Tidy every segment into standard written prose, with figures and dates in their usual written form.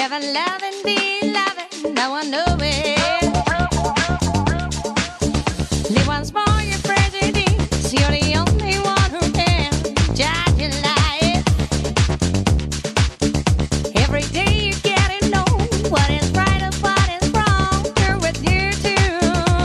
Loving, loving, be loving, no one know it. Live once more, your prejudice. You're the only one who can judge your life. Every day you get to know what is right and what is wrong. You're with you too.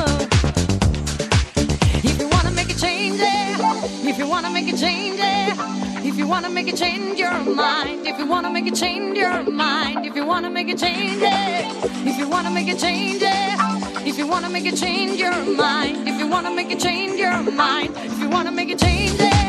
If you wanna make a change, if you wanna make a change, if you wanna make a change your mind, if you wanna make a change your mind, if you wanna make a change, if you wanna make a change, if you wanna make a change your mind, if you wanna make a change your mind, if you wanna make a change.